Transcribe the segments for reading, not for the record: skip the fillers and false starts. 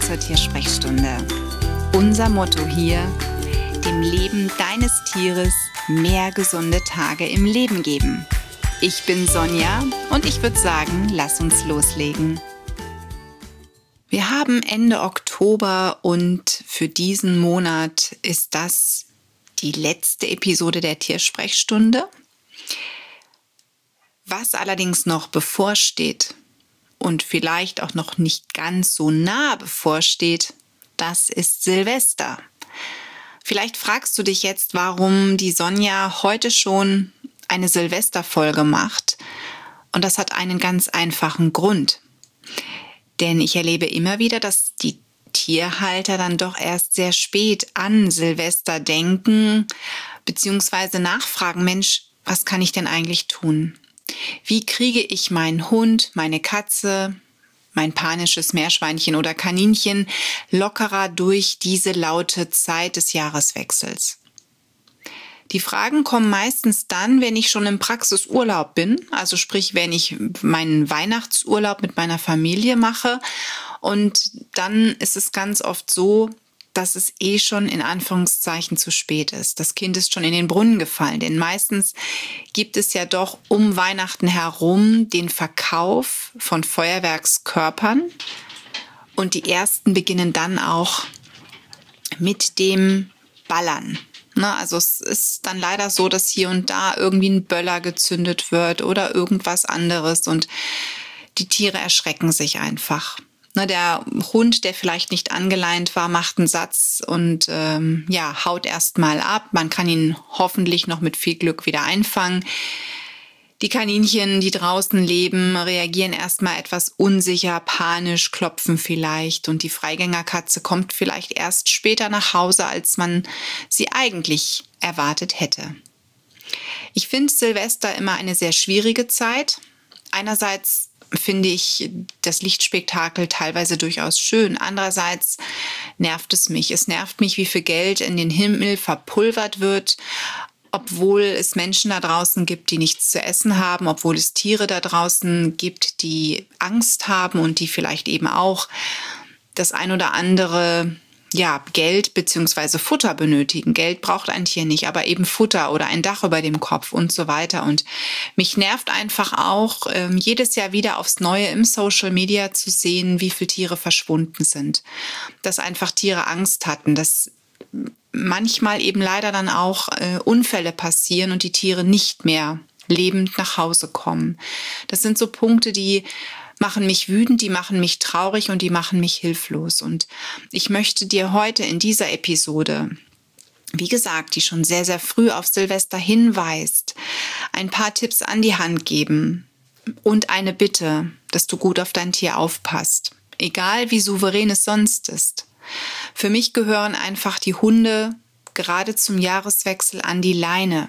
zur Tiersprechstunde. Unser Motto hier: dem Leben deines Tieres mehr gesunde Tage im Leben geben. Ich bin Sonja und ich würde sagen, lass uns loslegen. Wir haben Ende Oktober und für diesen Monat ist das die letzte Episode der Tiersprechstunde. Was allerdings noch bevorsteht und vielleicht auch noch nicht ganz so nah bevorsteht, das ist Silvester. Vielleicht fragst du dich jetzt, warum die Sonja heute schon eine Silvesterfolge macht. Und das hat einen ganz einfachen Grund. Denn ich erlebe immer wieder, dass die Tierhalter dann doch erst sehr spät an Silvester denken, beziehungsweise nachfragen, Mensch, was kann ich denn eigentlich tun? Wie kriege ich meinen Hund, meine Katze, mein panisches Meerschweinchen oder Kaninchen lockerer durch diese laute Zeit des Jahreswechsels? Die Fragen kommen meistens dann, wenn ich schon im Praxisurlaub bin, also sprich, wenn ich meinen Weihnachtsurlaub mit meiner Familie mache. Und dann ist es ganz oft so, dass es schon in Anführungszeichen zu spät ist. Das Kind ist schon in den Brunnen gefallen, denn meistens gibt es ja doch um Weihnachten herum den Verkauf von Feuerwerkskörpern und die ersten beginnen dann auch mit dem Ballern. Also es ist dann leider so, dass hier und da irgendwie ein Böller gezündet wird oder irgendwas anderes und die Tiere erschrecken sich einfach. Der Hund, der vielleicht nicht angeleint war, macht einen Satz und haut erst mal ab. Man kann ihn hoffentlich noch mit viel Glück wieder einfangen. Die Kaninchen, die draußen leben, reagieren erstmal etwas unsicher, panisch, klopfen vielleicht. Und die Freigängerkatze kommt vielleicht erst später nach Hause, als man sie eigentlich erwartet hätte. Ich finde Silvester immer eine sehr schwierige Zeit. Einerseits finde ich das Lichtspektakel teilweise durchaus schön. Andererseits nervt es mich. Es nervt mich, wie viel Geld in den Himmel verpulvert wird, obwohl es Menschen da draußen gibt, die nichts zu essen haben, obwohl es Tiere da draußen gibt, die Angst haben und die vielleicht eben auch das ein oder andere Geld bzw. Futter benötigen. Geld braucht ein Tier nicht, aber eben Futter oder ein Dach über dem Kopf und so weiter. Und mich nervt einfach auch, jedes Jahr wieder aufs Neue im Social Media zu sehen, wie viele Tiere verschwunden sind. Dass einfach Tiere Angst hatten, dass manchmal eben leider dann auch Unfälle passieren und die Tiere nicht mehr lebend nach Hause kommen. Das sind so Punkte, die machen mich wütend, die machen mich traurig und die machen mich hilflos. Und ich möchte dir heute in dieser Episode, wie gesagt, die schon sehr, sehr früh auf Silvester hinweist, ein paar Tipps an die Hand geben und eine Bitte, dass du gut auf dein Tier aufpasst, egal wie souverän es sonst ist. Für mich gehören einfach die Hunde gerade zum Jahreswechsel an die Leine.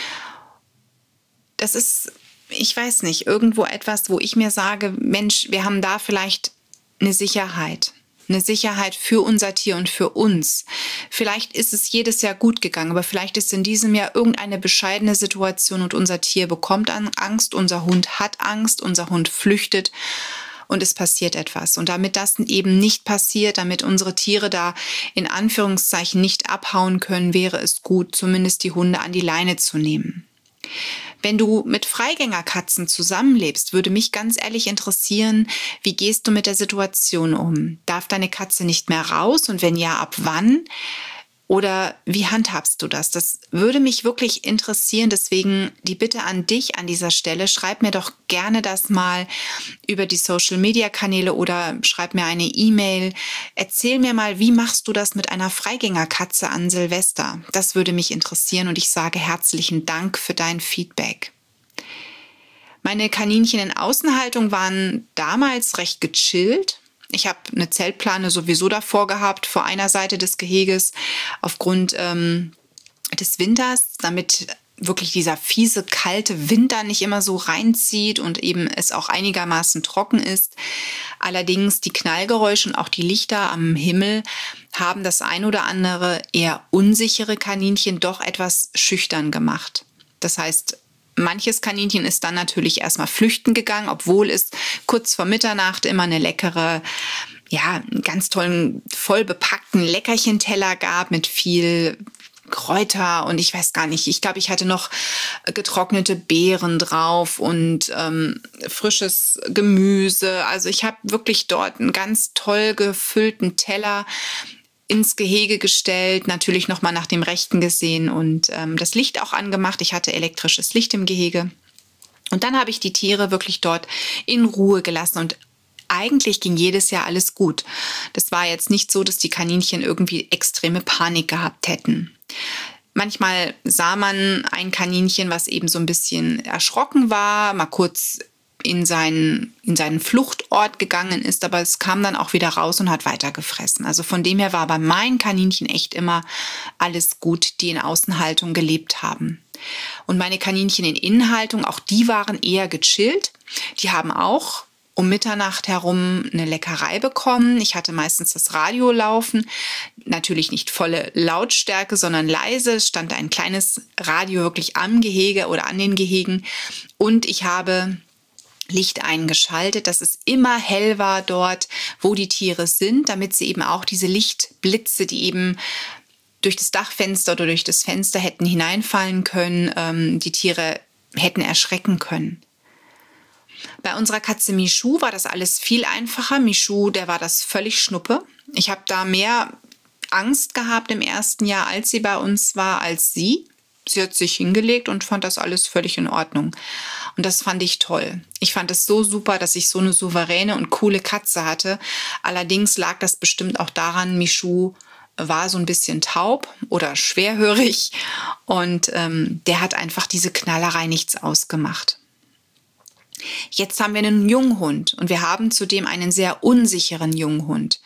Das ist, ich weiß nicht, irgendwo etwas, wo ich mir sage, Mensch, wir haben da vielleicht eine Sicherheit für unser Tier und für uns. Vielleicht ist es jedes Jahr gut gegangen, aber vielleicht ist in diesem Jahr irgendeine bescheidene Situation und unser Tier bekommt Angst, unser Hund hat Angst, unser Hund flüchtet. Und es passiert etwas. Und damit das eben nicht passiert, damit unsere Tiere da in Anführungszeichen nicht abhauen können, wäre es gut, zumindest die Hunde an die Leine zu nehmen. Wenn du mit Freigängerkatzen zusammenlebst, würde mich ganz ehrlich interessieren, wie gehst du mit der Situation um? Darf deine Katze nicht mehr raus und wenn ja, ab wann? Oder wie handhabst du das? Das würde mich wirklich interessieren. Deswegen die Bitte an dich an dieser Stelle. Schreib mir doch gerne das mal über die Social-Media-Kanäle oder schreib mir eine E-Mail. Erzähl mir mal, wie machst du das mit einer Freigängerkatze an Silvester? Das würde mich interessieren und ich sage herzlichen Dank für dein Feedback. Meine Kaninchen in Außenhaltung waren damals recht gechillt. Ich habe eine Zeltplane sowieso davor gehabt, vor einer Seite des Geheges, aufgrund des Winters, damit wirklich dieser fiese, kalte Winter nicht immer so reinzieht und eben es auch einigermaßen trocken ist. Allerdings die Knallgeräusche und auch die Lichter am Himmel haben das ein oder andere eher unsichere Kaninchen doch etwas schüchtern gemacht. Das heißt, manches Kaninchen ist dann natürlich erstmal flüchten gegangen, obwohl es kurz vor Mitternacht immer eine leckere einen ganz tollen, voll bepackten Leckerchenteller gab mit viel Kräuter und ich weiß gar nicht, ich glaube, ich hatte noch getrocknete Beeren drauf und frisches Gemüse. Also ich habe wirklich dort einen ganz toll gefüllten Teller ins Gehege gestellt, natürlich nochmal nach dem Rechten gesehen und das Licht auch angemacht. Ich hatte elektrisches Licht im Gehege. Und dann habe ich die Tiere wirklich dort in Ruhe gelassen und eigentlich ging jedes Jahr alles gut. Das war jetzt nicht so, dass die Kaninchen irgendwie extreme Panik gehabt hätten. Manchmal sah man ein Kaninchen, was eben so ein bisschen erschrocken war, mal kurz in seinen Fluchtort gegangen ist, aber es kam dann auch wieder raus und hat weitergefressen. Also von dem her war bei meinen Kaninchen echt immer alles gut, die in Außenhaltung gelebt haben. Und meine Kaninchen in Innenhaltung, auch die waren eher gechillt. Die haben auch um Mitternacht herum eine Leckerei bekommen. Ich hatte meistens das Radio laufen. Natürlich nicht volle Lautstärke, sondern leise. Es stand ein kleines Radio wirklich am Gehege oder an den Gehegen. Und ich habe Licht eingeschaltet, dass es immer hell war dort, wo die Tiere sind, damit sie eben auch diese Lichtblitze, die eben durch das Dachfenster oder durch das Fenster hätten hineinfallen können, die Tiere hätten erschrecken können. Bei unserer Katze Michou war das alles viel einfacher. Michou, der war das völlig Schnuppe. Ich habe da mehr Angst gehabt im ersten Jahr, als sie bei uns war, als sie. Sie hat sich hingelegt und fand das alles völlig in Ordnung. Und das fand ich toll. Ich fand es so super, dass ich so eine souveräne und coole Katze hatte. Allerdings lag das bestimmt auch daran, Michou war so ein bisschen taub oder schwerhörig und der hat einfach diese Knallerei nichts ausgemacht. Jetzt haben wir einen Junghund und wir haben zudem einen sehr unsicheren Junghund.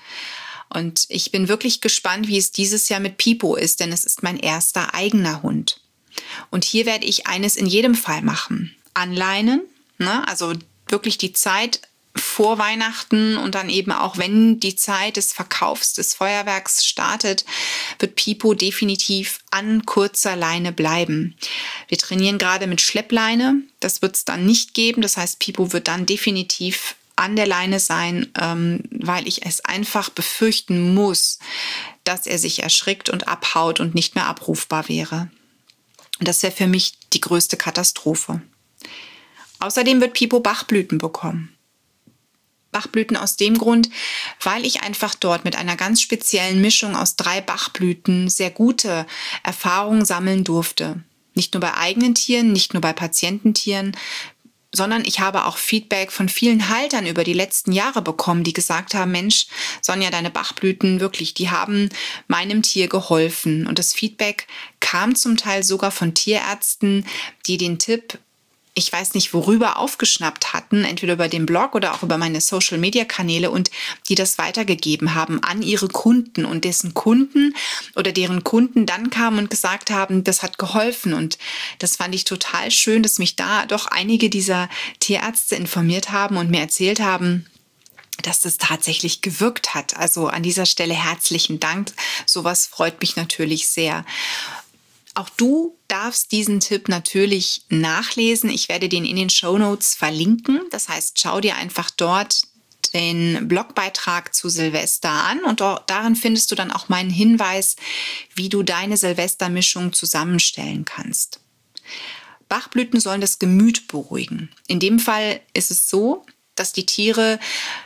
Und ich bin wirklich gespannt, wie es dieses Jahr mit Pipo ist, denn es ist mein erster eigener Hund. Und hier werde ich eines in jedem Fall machen. Anleinen, ne? Also wirklich die Zeit vor Weihnachten und dann eben auch, wenn die Zeit des Verkaufs des Feuerwerks startet, wird Pipo definitiv an kurzer Leine bleiben. Wir trainieren gerade mit Schleppleine. Das wird es dann nicht geben. Das heißt, Pipo wird dann definitiv an der Leine sein, weil ich es einfach befürchten muss, dass er sich erschrickt und abhaut und nicht mehr abrufbar wäre. Und das wäre für mich die größte Katastrophe. Außerdem wird Pipo Bachblüten bekommen. Bachblüten aus dem Grund, weil ich einfach dort mit einer ganz speziellen Mischung aus 3 Bachblüten sehr gute Erfahrungen sammeln durfte. Nicht nur bei eigenen Tieren, nicht nur bei Patiententieren, sondern ich habe auch Feedback von vielen Haltern über die letzten Jahre bekommen, die gesagt haben, Mensch, Sonja, deine Bachblüten, wirklich, die haben meinem Tier geholfen. Und das Feedback kam zum Teil sogar von Tierärzten, die den Tipp, ich weiß nicht worüber, aufgeschnappt hatten, entweder über den Blog oder auch über meine Social-Media-Kanäle und die das weitergegeben haben an ihre Kunden und dessen Kunden oder deren Kunden dann kamen und gesagt haben, das hat geholfen. Und das fand ich total schön, dass mich da doch einige dieser Tierärzte informiert haben und mir erzählt haben, dass das tatsächlich gewirkt hat. Also an dieser Stelle herzlichen Dank. Sowas freut mich natürlich sehr. Auch du darfst diesen Tipp natürlich nachlesen. Ich werde den in den Shownotes verlinken. Das heißt, schau dir einfach dort den Blogbeitrag zu Silvester an und darin findest du dann auch meinen Hinweis, wie du deine Silvestermischung zusammenstellen kannst. Bachblüten sollen das Gemüt beruhigen. In dem Fall ist es so, dass die Tiere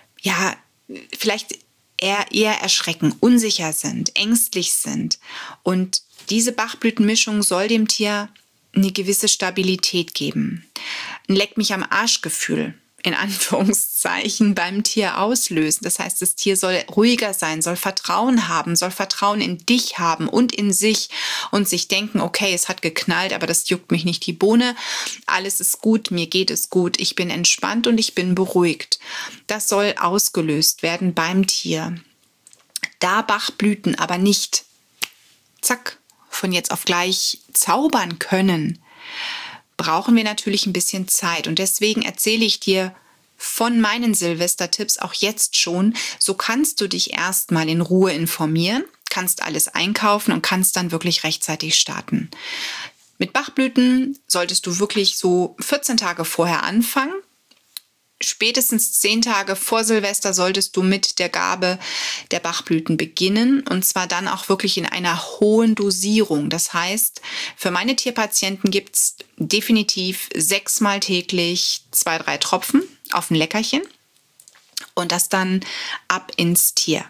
vielleicht eher erschrecken, unsicher sind, ängstlich sind und diese Bachblütenmischung soll dem Tier eine gewisse Stabilität geben. Ein Leck-mich-am-Arsch-Gefühl, in Anführungszeichen, beim Tier auslösen. Das heißt, das Tier soll ruhiger sein, soll Vertrauen haben, soll Vertrauen in dich haben und in sich und sich denken, okay, es hat geknallt, aber das juckt mich nicht die Bohne. Alles ist gut, mir geht es gut, ich bin entspannt und ich bin beruhigt. Das soll ausgelöst werden beim Tier. Da Bachblüten aber nicht, zack, von jetzt auf gleich zaubern können, brauchen wir natürlich ein bisschen Zeit. Und deswegen erzähle ich dir von meinen Silvestertipps auch jetzt schon. So kannst du dich erstmal in Ruhe informieren, kannst alles einkaufen und kannst dann wirklich rechtzeitig starten. Mit Bachblüten solltest du wirklich so 14 Tage vorher anfangen. spätestens 10 Tage vor Silvester solltest du mit der Gabe der Bachblüten beginnen, und zwar dann auch wirklich in einer hohen Dosierung. Das heißt, für meine Tierpatienten gibt es definitiv 6-mal täglich 2-3 Tropfen auf ein Leckerchen und das dann ab ins Tier.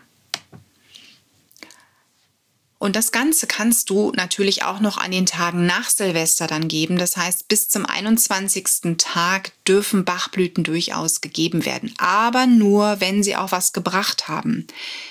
Und das Ganze kannst du natürlich auch noch an den Tagen nach Silvester dann geben. Das heißt, bis zum 21. Tag dürfen Bachblüten durchaus gegeben werden. Aber nur, wenn sie auch was gebracht haben.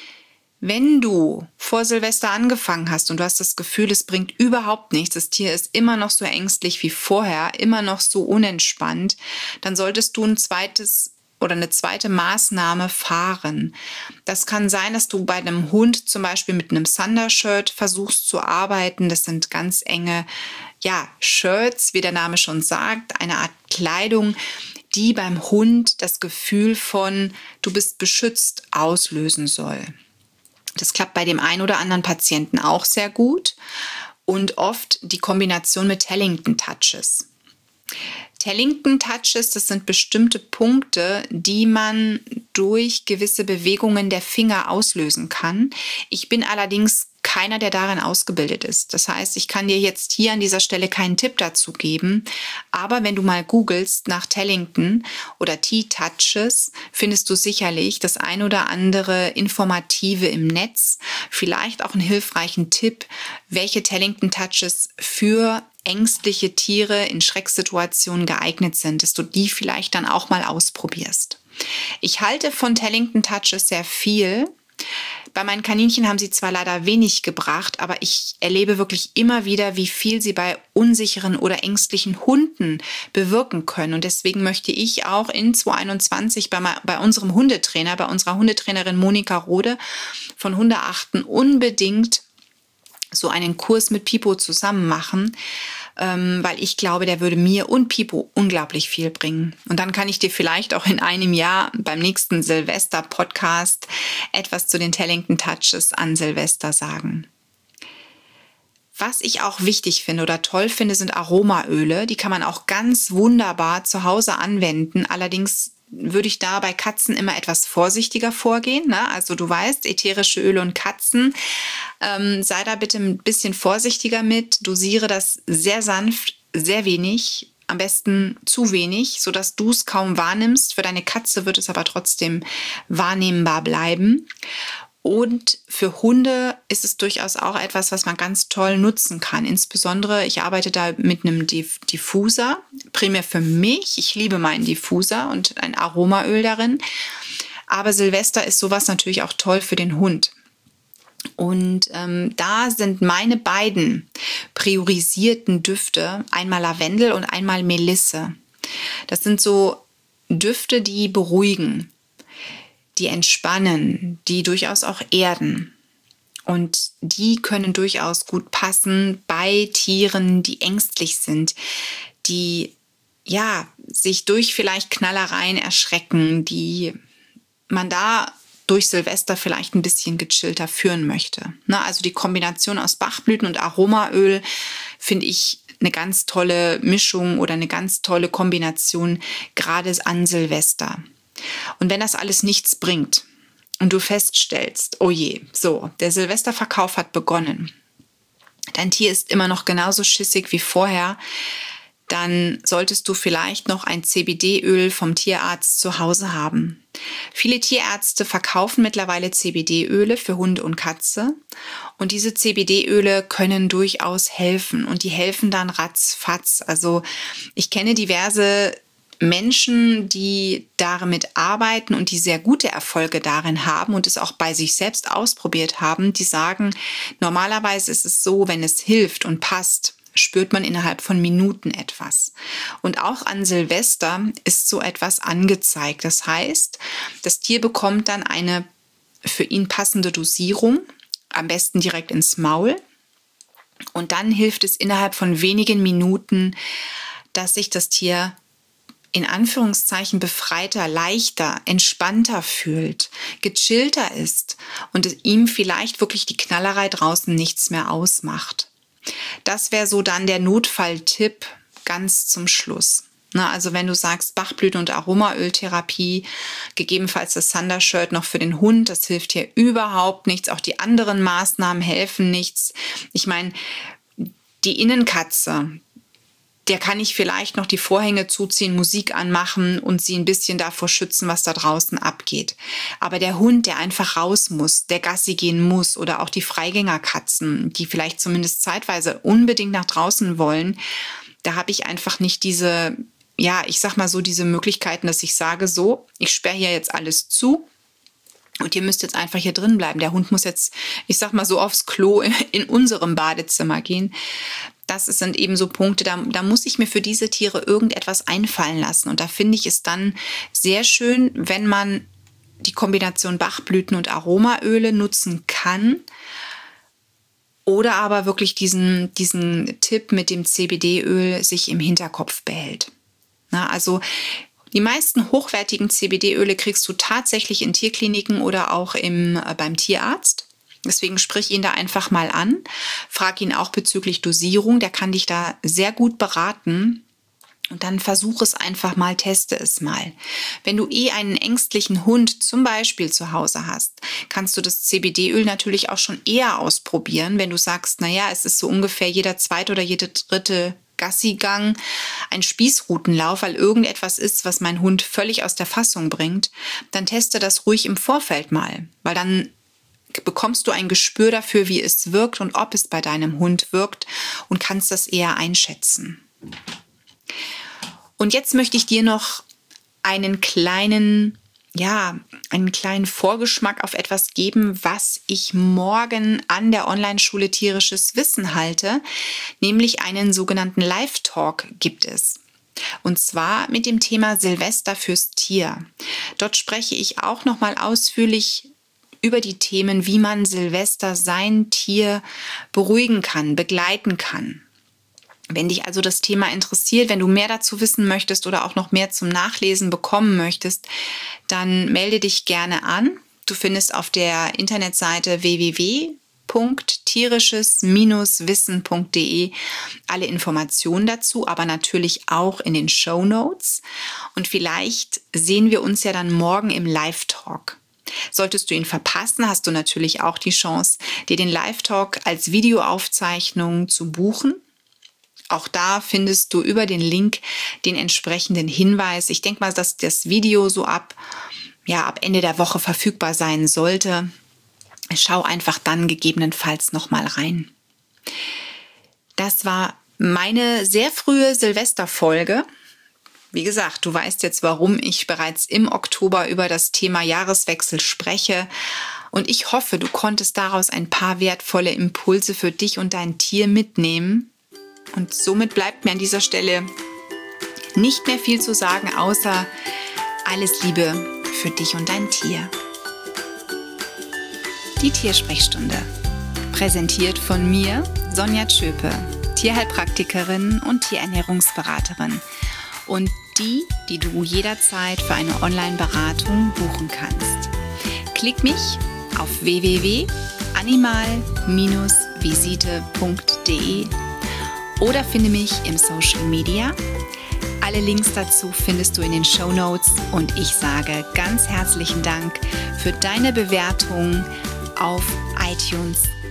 Wenn du vor Silvester angefangen hast und du hast das Gefühl, es bringt überhaupt nichts, das Tier ist immer noch so ängstlich wie vorher, immer noch so unentspannt, dann solltest du eine zweite Maßnahme fahren. Das kann sein, dass du bei einem Hund zum Beispiel mit einem Thunder-Shirt versuchst zu arbeiten. Das sind ganz enge, Shirts, wie der Name schon sagt, eine Art Kleidung, die beim Hund das Gefühl von du bist beschützt auslösen soll. Das klappt bei dem einen oder anderen Patienten auch sehr gut und oft die Kombination mit Tellington Touches. Tellington Touches, das sind bestimmte Punkte, die man durch gewisse Bewegungen der Finger auslösen kann. Ich bin allerdings keiner, der darin ausgebildet ist. Das heißt, ich kann dir jetzt hier an dieser Stelle keinen Tipp dazu geben. Aber wenn du mal googelst nach Tellington oder T-Touches, findest du sicherlich das ein oder andere Informative im Netz. Vielleicht auch einen hilfreichen Tipp, welche Tellington Touches für ängstliche Tiere in Schrecksituationen geeignet sind, dass du die vielleicht dann auch mal ausprobierst. Ich halte von Tellington Touches sehr viel. Bei meinen Kaninchen haben sie zwar leider wenig gebracht, aber ich erlebe wirklich immer wieder, wie viel sie bei unsicheren oder ängstlichen Hunden bewirken können. Und deswegen möchte ich auch in 2021 bei unserem Hundetrainer, bei unserer Hundetrainerin Monika Rode von Hundeachten unbedingt so einen Kurs mit Pipo zusammen machen, weil ich glaube, der würde mir und Pipo unglaublich viel bringen. Und dann kann ich dir vielleicht auch in einem Jahr beim nächsten Silvester-Podcast etwas zu den Tellington Touches an Silvester sagen. Was ich auch wichtig finde oder toll finde, sind Aromaöle. Die kann man auch ganz wunderbar zu Hause anwenden. Allerdings würde ich da bei Katzen immer etwas vorsichtiger vorgehen. Ne? Also du weißt, ätherische Öle und Katzen, sei da bitte ein bisschen vorsichtiger mit. Dosiere das sehr sanft, sehr wenig, am besten zu wenig, sodass du es kaum wahrnimmst. Für deine Katze wird es aber trotzdem wahrnehmbar bleiben. Und für Hunde ist es durchaus auch etwas, was man ganz toll nutzen kann. Insbesondere, ich arbeite da mit einem Diffuser, primär für mich. Ich liebe meinen Diffuser und ein Aromaöl darin. Aber Silvester ist sowas natürlich auch toll für den Hund. Und da sind meine beiden priorisierten Düfte einmal Lavendel und einmal Melisse. Das sind so Düfte, die beruhigen, die entspannen, die durchaus auch erden. Und die können durchaus gut passen bei Tieren, die ängstlich sind, die sich durch vielleicht Knallereien erschrecken, die man da durch Silvester vielleicht ein bisschen gechillter führen möchte. Also die Kombination aus Bachblüten und Aromaöl finde ich eine ganz tolle Mischung oder eine ganz tolle Kombination, gerade an Silvester. Und wenn das alles nichts bringt und du feststellst, oh je, so, der Silvesterverkauf hat begonnen, dein Tier ist immer noch genauso schissig wie vorher, dann solltest du vielleicht noch ein CBD-Öl vom Tierarzt zu Hause haben. Viele Tierärzte verkaufen mittlerweile CBD-Öle für Hund und Katze und diese CBD-Öle können durchaus helfen und die helfen dann ratzfatz. Also ich kenne diverse Menschen, die damit arbeiten und die sehr gute Erfolge darin haben und es auch bei sich selbst ausprobiert haben, die sagen, normalerweise ist es so, wenn es hilft und passt, spürt man innerhalb von Minuten etwas. Und auch an Silvester ist so etwas angezeigt. Das heißt, das Tier bekommt dann eine für ihn passende Dosierung, am besten direkt ins Maul. Und dann hilft es innerhalb von wenigen Minuten, dass sich das Tier in Anführungszeichen befreiter, leichter, entspannter fühlt, gechillter ist und es ihm vielleicht wirklich die Knallerei draußen nichts mehr ausmacht. Das wäre so dann der Notfalltipp ganz zum Schluss. Na, also wenn du sagst Bachblüten- und Aromaöltherapie, gegebenenfalls das Thundershirt noch für den Hund, das hilft hier überhaupt nichts. Auch die anderen Maßnahmen helfen nichts. Ich meine, die Innenkatze, der kann ich vielleicht noch die Vorhänge zuziehen, Musik anmachen und sie ein bisschen davor schützen, was da draußen abgeht. Aber der Hund, der einfach raus muss, der Gassi gehen muss, oder auch die Freigängerkatzen, die vielleicht zumindest zeitweise unbedingt nach draußen wollen, da habe ich einfach nicht diese, ja, ich sag mal so, diese Möglichkeiten, dass ich sage, so, ich sperre hier jetzt alles zu und ihr müsst jetzt einfach hier drin bleiben. Der Hund muss jetzt, ich sag mal so, aufs Klo in unserem Badezimmer gehen. Das sind eben so Punkte, da muss ich mir für diese Tiere irgendetwas einfallen lassen. Und da finde ich es dann sehr schön, wenn man die Kombination Bachblüten und Aromaöle nutzen kann. Oder aber wirklich diesen Tipp mit dem CBD-Öl sich im Hinterkopf behält. Na, also die meisten hochwertigen CBD-Öle kriegst du tatsächlich in Tierkliniken oder auch beim Tierarzt. Deswegen sprich ihn da einfach mal an. Frag ihn auch bezüglich Dosierung. Der kann dich da sehr gut beraten. Und dann versuch es einfach mal, teste es mal. Wenn du einen ängstlichen Hund zum Beispiel zu Hause hast, kannst du das CBD-Öl natürlich auch schon eher ausprobieren. Wenn du sagst, naja, es ist so ungefähr jeder zweite oder jede dritte Gassigang ein Spießrutenlauf, weil irgendetwas ist, was mein Hund völlig aus der Fassung bringt, dann teste das ruhig im Vorfeld mal, weil dann bekommst du ein Gespür dafür, wie es wirkt und ob es bei deinem Hund wirkt und kannst das eher einschätzen. Und jetzt möchte ich dir noch einen kleinen Vorgeschmack auf etwas geben, was ich morgen an der Online-Schule Tierisches Wissen halte, nämlich einen sogenannten Live-Talk gibt es. Und zwar mit dem Thema Silvester fürs Tier. Dort spreche ich auch nochmal ausführlich über die Themen, wie man Silvester sein Tier beruhigen kann, begleiten kann. Wenn dich also das Thema interessiert, wenn du mehr dazu wissen möchtest oder auch noch mehr zum Nachlesen bekommen möchtest, dann melde dich gerne an. Du findest auf der Internetseite www.tierisches-wissen.de alle Informationen dazu, aber natürlich auch in den Shownotes. Und vielleicht sehen wir uns ja dann morgen im Live-Talk. Solltest du ihn verpassen, hast du natürlich auch die Chance, dir den Live-Talk als Videoaufzeichnung zu buchen. Auch da findest du über den Link den entsprechenden Hinweis. Ich denke mal, dass das Video so ab Ende der Woche verfügbar sein sollte. Schau einfach dann gegebenenfalls nochmal rein. Das war meine sehr frühe Silvesterfolge. Wie gesagt, du weißt jetzt, warum ich bereits im Oktober über das Thema Jahreswechsel spreche. Und ich hoffe, du konntest daraus ein paar wertvolle Impulse für dich und dein Tier mitnehmen. Und somit bleibt mir an dieser Stelle nicht mehr viel zu sagen, außer alles Liebe für dich und dein Tier. Die Tiersprechstunde. Präsentiert von mir, Sonja Tschöpe, Tierheilpraktikerin und Tierernährungsberaterin. Und die du jederzeit für eine Online-Beratung buchen kannst. Klick mich auf www.animal-visite.de oder finde mich im Social Media. Alle Links dazu findest du in den Shownotes und ich sage ganz herzlichen Dank für deine Bewertung auf iTunes